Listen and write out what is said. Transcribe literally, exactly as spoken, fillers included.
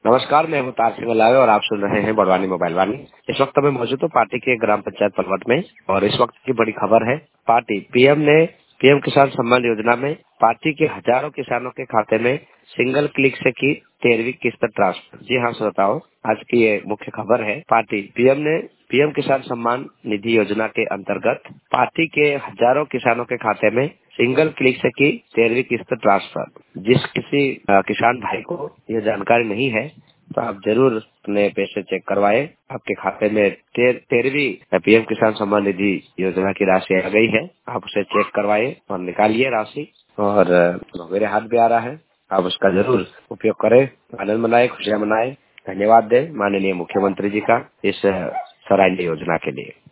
नमस्कार, मैं हूँ तार सिंह लावे और आप सुन रहे हैं बड़वानी मोबाइल वाणी। इस वक्त मैं मौजूद हूँ पार्टी के ग्राम पंचायत पलवट में और इस वक्त की बड़ी खबर है। पार्टी पीएम ने पीएम किसान सम्मान योजना में पार्टी के हजारों किसानों के खाते में सिंगल क्लिक से की तेरहवीं किस्त ट्रांसफर। जी हाँ श्रोताओ, आज की ये मुख्य खबर है। पार्टी पीएम ने पीएम किसान सम्मान निधि योजना के अंतर्गत पार्टी के हजारों किसानों के खाते में सिंगल क्लिक से की तेरहवीं किस्त ट्रांसफर। जिस किसी अ, किसान भाई को यह जानकारी नहीं है तो आप जरूर अपने पैसे चेक करवाएं। आपके खाते में तेर, तेरहवीं पीएम किसान सम्मान निधि योजना की राशि आ गई है। आप उसे चेक करवाएं और निकालिए राशि। और अ, मेरे हाथ में आ रहा है, आप उसका जरूर उपयोग करें, आनंद मनाएं, खुशियां मनाएं। धन्यवाद दें माननीय मुख्यमंत्री जी का इस अ, सराहनीय योजना के लिए।